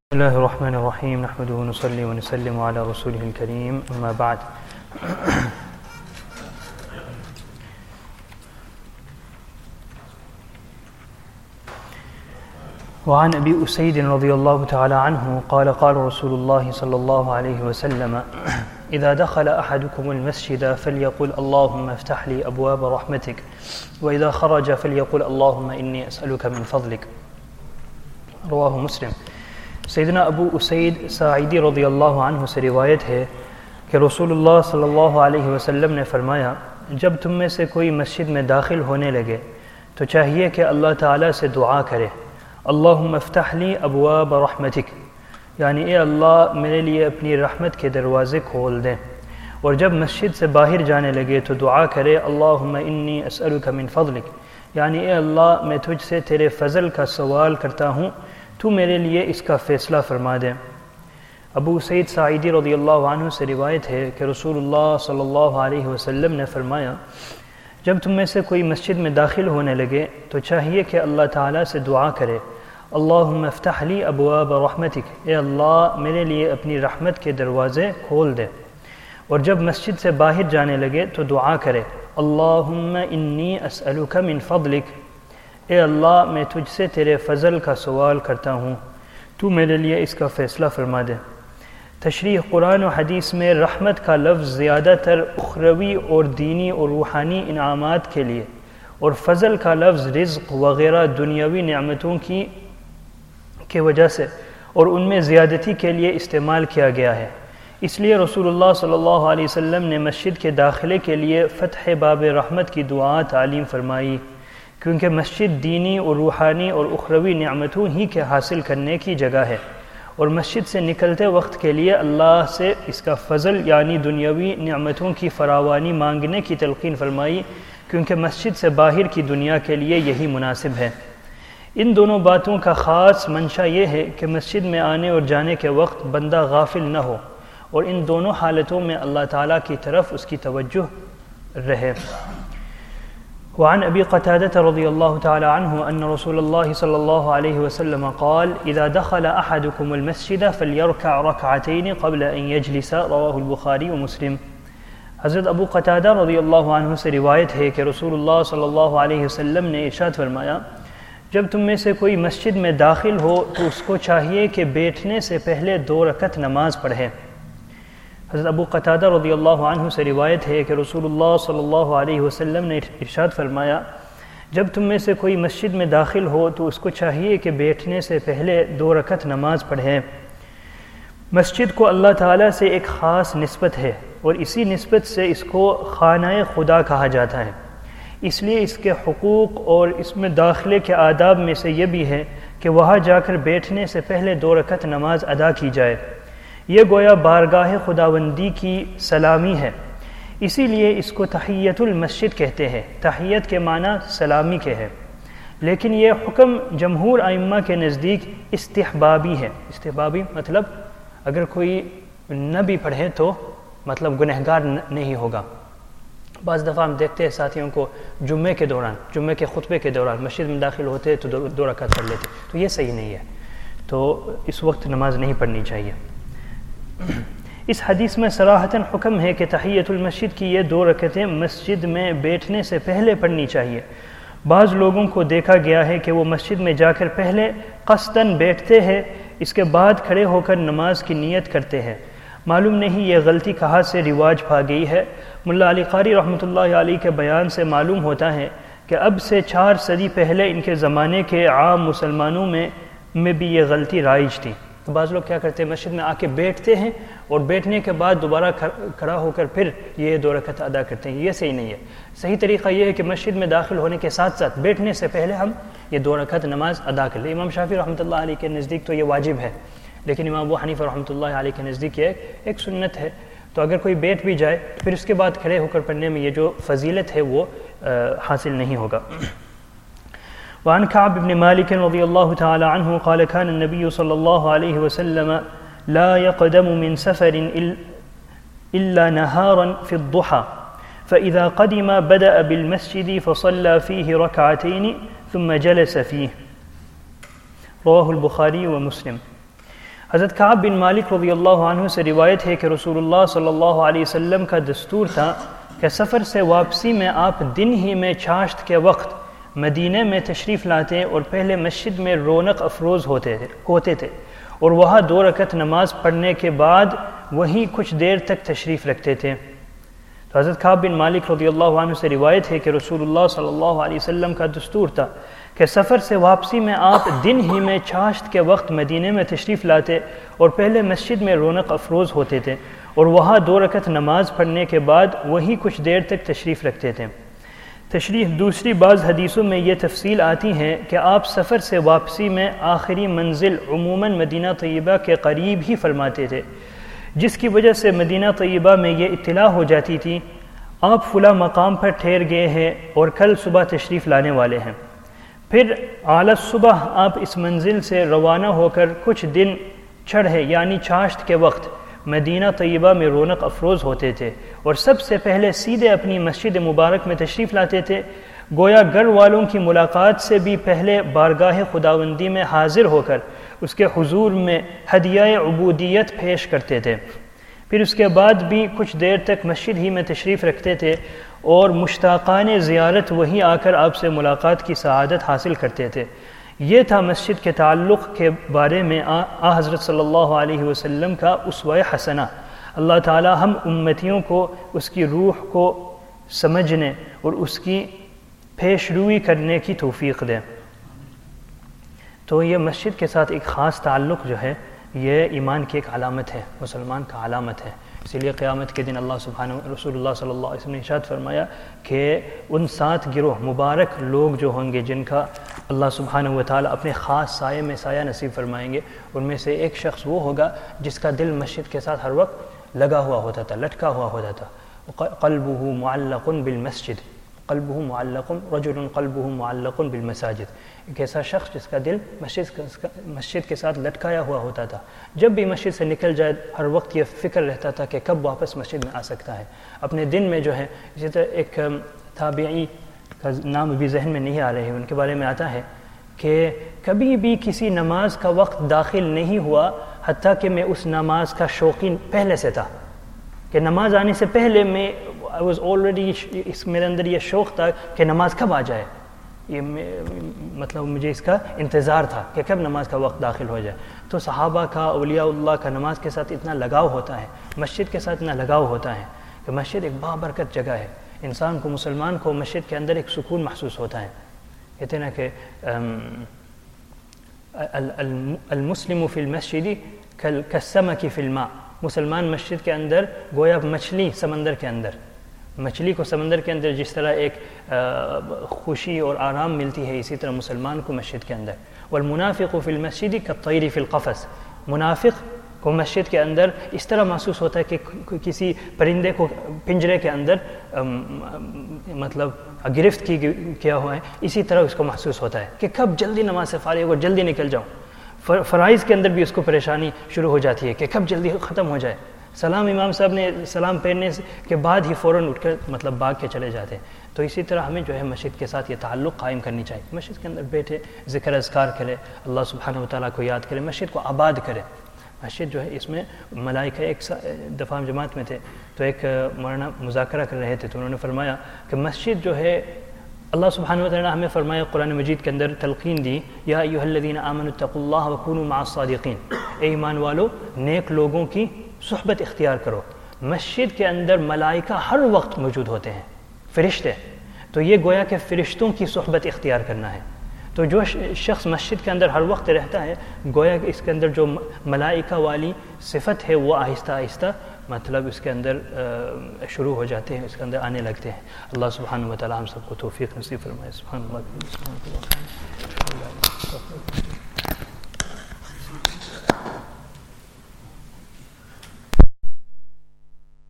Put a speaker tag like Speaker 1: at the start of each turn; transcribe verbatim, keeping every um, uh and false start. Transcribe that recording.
Speaker 1: بسم الله الرحمن الرحيم نحمده ونصلي ونسلم على رسوله الكريم أما بعد. وعن أبي أسيد رضي الله تعالى عنه قال قال رسول الله صلى الله عليه وسلم إذا دخل أحدكم المسجد فليقل اللهم افتح لي أبواب رحمتك وإذا خرج فليقل اللهم إني أسألك من فضلك. رواه مسلم. سیدنا ابو اسید ساعدی رضی اللہ عنہ سے روایت ہے کہ رسول اللہ صلی اللہ علیہ وسلم نے فرمایا، جب تم میں سے کوئی مسجد میں داخل ہونے لگے تو چاہیے کہ اللہ تعالیٰ سے دعا کرے، اللہم افتح لی ابواب رحمتک، یعنی اے اللہ میرے لیے اپنی رحمت کے دروازے کھول دیں. اور جب مسجد سے باہر جانے لگے تو دعا کرے، اللہم انی اسألک من فضلک، یعنی اے اللہ میں تجھ سے تیرے فضل کا سوال کرتا ہوں، تو میرے لیے اس کا فیصلہ فرما دے. ابو سعید ساعدی رضی اللہ عنہ سے روایت ہے کہ رسول اللہ صلی اللہ علیہ وسلم نے فرمایا، جب تم میں سے کوئی مسجد میں داخل ہونے لگے تو چاہیے کہ اللہ تعالیٰ سے دعا کرے، اللہم افتح لی ابواب رحمتک، اے اللہ میرے لیے اپنی رحمت کے دروازے کھول دے. اور جب مسجد سے باہر جانے لگے تو دعا کرے، اللہم انی اسألک من فضلک، اے اللہ میں تجھ سے تیرے فضل کا سوال کرتا ہوں، تو میرے لیے اس کا فیصلہ فرما دے. تشریح قرآن و حدیث میں رحمت کا لفظ زیادہ تر اخروی اور دینی اور روحانی انعامات کے لیے، اور فضل کا لفظ رزق وغیرہ دنیاوی نعمتوں کی کی وجہ سے اور ان میں زیادتی کے لیے استعمال کیا گیا ہے. اس لیے رسول اللہ صلی اللہ علیہ وسلم نے مسجد کے داخلے کے لیے فتح باب رحمت کی دعا تعلیم فرمائی، کیونکہ مسجد دینی اور روحانی اور اخروی نعمتوں ہی کے حاصل کرنے کی جگہ ہے، اور مسجد سے نکلتے وقت کے لیے اللہ سے اس کا فضل یعنی دنیاوی نعمتوں کی فراوانی مانگنے کی تلقین فرمائی، کیونکہ مسجد سے باہر کی دنیا کے لیے یہی مناسب ہے. ان دونوں باتوں کا خاص منشا یہ ہے کہ مسجد میں آنے اور جانے کے وقت بندہ غافل نہ ہو، اور ان دونوں حالتوں میں اللہ تعالیٰ کی طرف اس کی توجہ رہے. وعن ابی قتادة رضی اللہ تعالی عنہ ان رسول اللہ صلی اللہ علیہ وسلم قال اذا دخل احدكم المسجد فليركع ركعتين قبل ان يجلس. رواه البخاری ومسلم. حضرت ابو قتادہ رضی اللہ عنہ سے روایت ہے کہ رسول اللہ صلی اللہ علیہ وسلم نے ارشاد فرمایا، جب تم میں سے کوئی مسجد میں داخل ہو تو اس کو چاہیے کہ بیٹھنے سے پہلے دو رکعت نماز پڑھے. حضرت ابو قتادہ رضی اللہ عنہ سے روایت ہے کہ رسول اللہ صلی اللہ علیہ وسلم نے ارشاد فرمایا، جب تم میں سے کوئی مسجد میں داخل ہو تو اس کو چاہیے کہ بیٹھنے سے پہلے دو رکعت نماز پڑھے. مسجد کو اللہ تعالیٰ سے ایک خاص نسبت ہے، اور اسی نسبت سے اس کو خانہ خدا کہا جاتا ہے. اس لیے اس کے حقوق اور اس میں داخلے کے آداب میں سے یہ بھی ہے کہ وہاں جا کر بیٹھنے سے پہلے دو رکعت نماز ادا کی جائے. یہ گویا بارگاہ خداوندی کی سلامی ہے، اسی لیے اس کو تحیۃ المسجد کہتے ہیں. تحیت کے معنی سلامی کے ہے، لیکن یہ حکم جمہور ائمہ کے نزدیک استحبابی ہے. استحبابی مطلب اگر کوئی نہ بھی پڑھے تو مطلب گنہگار نہیں ہوگا. بعض دفعہ ہم دیکھتے ہیں ساتھیوں کو جمعے کے دوران جمعے کے خطبے کے دوران مسجد میں داخل ہوتے تو دو, دو رکعت پڑھ لیتے، تو یہ صحیح نہیں ہے. تو اس وقت نماز نہیں پڑھنی چاہیے. اس حدیث میں صراحتاً حکم ہے کہ تحیۃ المسجد کی یہ دو رکعتیں مسجد میں بیٹھنے سے پہلے پڑھنی چاہیے. بعض لوگوں کو دیکھا گیا ہے کہ وہ مسجد میں جا کر پہلے قصداً بیٹھتے ہیں، اس کے بعد کھڑے ہو کر نماز کی نیت کرتے ہیں. معلوم نہیں یہ غلطی کہاں سے رواج پا گئی ہے. ملا علی قاری رحمۃ اللہ علیہ کے بیان سے معلوم ہوتا ہے کہ اب سے چار صدی پہلے ان کے زمانے کے عام مسلمانوں میں میں بھی یہ غلطی رائج تھی. تو بعض لوگ کیا کرتے ہیں، مسجد میں آ کے بیٹھتے ہیں اور بیٹھنے کے بعد دوبارہ کھڑا ہو کر پھر یہ دو رکعت ادا کرتے ہیں. یہ صحیح نہیں ہے. صحیح طریقہ یہ ہے کہ مسجد میں داخل ہونے کے ساتھ ساتھ بیٹھنے سے پہلے ہم یہ دو رکعت نماز ادا کر لیں. امام شافعی رحمۃ اللہ علیہ کے نزدیک تو یہ واجب ہے، لیکن امام ابو حنیفہ رحمۃ اللہ علیہ کے نزدیک یہ ایک سنت ہے. تو اگر کوئی بیٹھ بھی جائے پھر اس کے بعد کھڑے ہو کر پڑھنے میں یہ جو فضیلت ہے وہ حاصل نہیں ہوگا. وعن كعب بن مالك رضي الله تعالى عنه قال كان النبي صلى الله عليه وسلم لا يقدم من سفر إلا نهارا في الضحى فإذا قدم بدأ بالمسجد فصلى فيه ركعتين ثم جلس فيه. رواه البخاري ومسلم. حضرت کعب بن مالک رضی اللہ عنہ سے روایت ہے کہ رسول اللہ صلی اللہ علیہ وسلم کا دستور تھا کہ سفر سے واپسی میں آپ دن ہی میں چاشت کے وقت مدینہ میں تشریف لاتے اور پہلے مسجد میں رونق افروز ہوتے تھے ہوتے تھے اور وہاں دو رکعت نماز پڑھنے کے بعد وہیں کچھ دیر تک تشریف رکھتے تھے۔ تو حضرت کعب بن مالک رضی اللہ عنہ سے روایت ہے کہ رسول اللہ صلی اللہ علیہ وسلم کا دستور تھا کہ سفر سے واپسی میں آپ دن ہی میں چاشت کے وقت مدینے میں تشریف لاتے اور پہلے مسجد میں رونق افروز ہوتے تھے اور وہاں دو رکعت نماز پڑھنے کے بعد وہیں کچھ دیر تک تشریف رکھتے تھے۔ تشریف دوسری بعض حدیثوں میں یہ تفصیل آتی ہے کہ آپ سفر سے واپسی میں آخری منزل عموماً مدینہ طیبہ کے قریب ہی فرماتے تھے، جس کی وجہ سے مدینہ طیبہ میں یہ اطلاع ہو جاتی تھی آپ فلاں مقام پر ٹھہر گئے ہیں اور کل صبح تشریف لانے والے ہیں۔ پھر اعلی صبح آپ اس منزل سے روانہ ہو کر کچھ دن چڑھے یعنی چاشت کے وقت مدینہ طیبہ میں رونق افروز ہوتے تھے اور سب سے پہلے سیدھے اپنی مسجد مبارک میں تشریف لاتے تھے، گویا گھر والوں کی ملاقات سے بھی پہلے بارگاہ خداوندی میں حاضر ہو کر اس کے حضور میں ہدیہ عبودیت پیش کرتے تھے۔ پھر اس کے بعد بھی کچھ دیر تک مسجد ہی میں تشریف رکھتے تھے اور مشتاقان زیارت وہیں آ کر آپ سے ملاقات کی سعادت حاصل کرتے تھے۔ یہ تھا مسجد کے تعلق کے بارے میں آ حضرت صلی اللہ علیہ وسلم کا اسوہ حسنہ۔ اللہ تعالی ہم امتیوں کو اس کی روح کو سمجھنے اور اس کی پیش روی کرنے کی توفیق دے۔ تو یہ مسجد کے ساتھ ایک خاص تعلق جو ہے یہ ایمان کی ایک علامت ہے، مسلمان کا علامت ہے۔ اسی لیے قیامت کے دن اللہ سبحانہ رسول اللہ صلی اللہ علیہ وسلم نے ارشاد فرمایا کہ ان سات گروہ مبارک لوگ جو ہوں گے جن کا اللہ سبحانہ و تعالیٰ اپنے خاص سائے میں سایہ نصیب فرمائیں گے، ان میں سے ایک شخص وہ ہوگا جس کا دل مسجد کے ساتھ ہر وقت لگا ہوا ہوتا تھا، لٹکا ہوا ہوتا تھا۔ قلبہ معلق بالمسجد، قلبہ معلق رجل قلبہ معلق بالمساجد، ایک ایسا شخص جس کا دل مسجد مسجد کے ساتھ لٹکایا ہوا ہوتا تھا، جب بھی مسجد سے نکل جائے ہر وقت یہ فکر رہتا تھا کہ کب واپس مسجد میں آ سکتا ہے۔ اپنے دن میں جو ہے اسی طرح ایک تابعی کا نام بھی ذہن میں نہیں آ رہے، ان کے بارے میں آتا ہے کہ کبھی بھی کسی نماز کا وقت داخل نہیں ہوا حتیٰ کہ میں اس نماز کا شوقین پہلے سے تھا، کہ نماز آنے سے پہلے میں I was already اس میرے اندر یہ شوق تھا کہ نماز کب آ جائے، یہ مطلب مجھے اس کا انتظار تھا کہ کب نماز کا وقت داخل ہو جائے۔ تو صحابہ کا، اولیاء اللہ کا نماز کے ساتھ اتنا لگاؤ ہوتا ہے، مسجد کے ساتھ اتنا لگاؤ ہوتا ہے کہ مسجد ایک بابرکت جگہ ہے، انسان کو، مسلمان کو مسجد کے اندر ایک سکون محسوس ہوتا ہے۔ کہتے ہیں نا کہ المسلم فی المسجد کالسمک فی الماء، مسلمان مسجد کے اندر گویا مچھلی سمندر کے اندر، مچھلی کو سمندر کے اندر جس طرح ایک خوشی اور آرام ملتی ہے، اسی طرح مسلمان کو مسجد کے اندر۔ والمنافق فی المسجد کالطیر فی القفص، منافق کو مسجد کے اندر اس طرح محسوس ہوتا ہے کہ کسی پرندے کو پنجرے کے اندر مطلب گرفت کی کیا ہوا ہے، اسی طرح اس کو محسوس ہوتا ہے کہ کب جلدی نماز سے فارغ ہو، جلدی نکل جاؤں۔ فرائض کے اندر بھی اس کو پریشانی شروع ہو جاتی ہے کہ کب جلدی ختم ہو جائے۔ سلام امام صاحب نے سلام پھیرنے کے بعد ہی فوراً اٹھ کر مطلب بھاگ کے چلے جاتے ہیں۔ تو اسی طرح ہمیں جو ہے مسجد کے ساتھ یہ تعلق قائم کرنی چاہیے، مسجد کے اندر بیٹھے ذکر اذکار کرے، اللہ سبحانہ و تعالیٰ کو یاد کرے، مسجد کو آباد کرے۔ مسجد جو ہے اس میں ملائکہ ایک دفعہ جماعت میں تھے تو ایک مولانا مذاکرہ کر رہے تھے تو انہوں نے فرمایا کہ مسجد جو ہے اللہ سبحانہ و تعالیٰ نے ہمیں فرمایا قرآن مجید کے اندر تلقین دی، یا ایھا الذین آمنوا اتقوا اللہ وکونوا مع الصادقین، اے ایمان والو نیک لوگوں کی صحبت اختیار کرو۔ مسجد کے اندر ملائکہ ہر وقت موجود ہوتے ہیں، فرشتے، تو یہ گویا کہ فرشتوں کی صحبت اختیار کرنا ہے۔ تو جو شخص مسجد کے اندر ہر وقت رہتا ہے گویا کہ اس کے اندر جو ملائکہ والی صفت ہے وہ آہستہ آہستہ مطلب اس کے اندر شروع ہو جاتے ہیں، اس کے اندر آنے لگتے ہیں۔ اللہ سبحانہ و تعالیٰ ہم سب کو توفیق نصیب فرمائے۔ سبحان اللہ۔